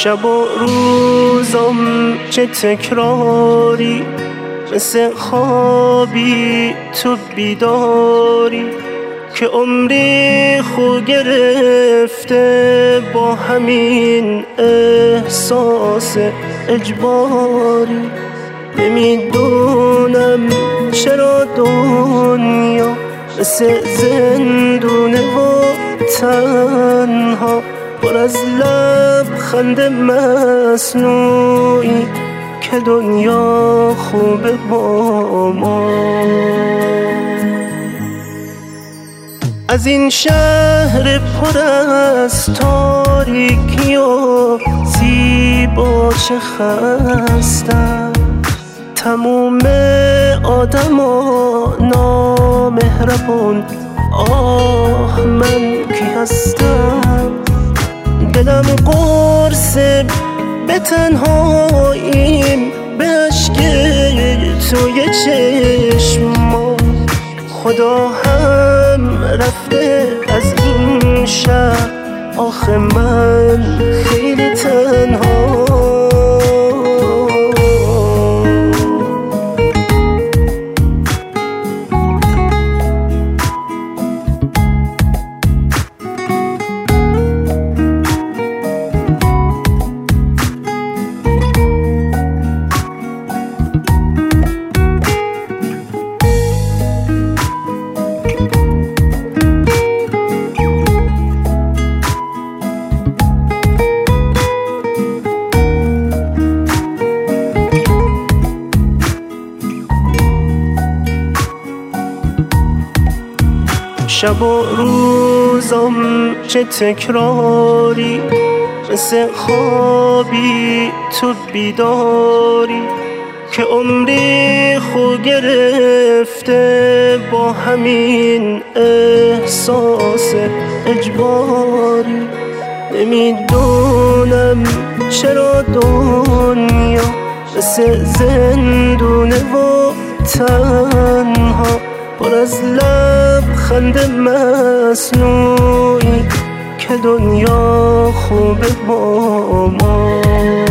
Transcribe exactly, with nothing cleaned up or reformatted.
شب و روزم چه تکراری، مثل خوابی تو بیداری، که عمری خو گرفته با همین احساس اجباری. نمیدونم چرا دنیا مثل زندونه و تنها، پر از لبخند مصنوعی که دنیا خوبه با ما. از این شهر پر از تاریکی و زیبا چه خستم، تموم آدما نامهربان، آه من کی هستم؟ دلم قرص به تنهاییم، به عشق توی چشما، خدا هم رفته از این شهر، آخه من خیلی تنها. شب و روزم چه تکراری، مثل خوابی تو بیداری، که عمری خو گرفته با همین احساس اجباری. نمیدونم چرا دنیا مثل زندونه و تنها، پر از لبخند مصنوعی که دنیا خوبه با ما.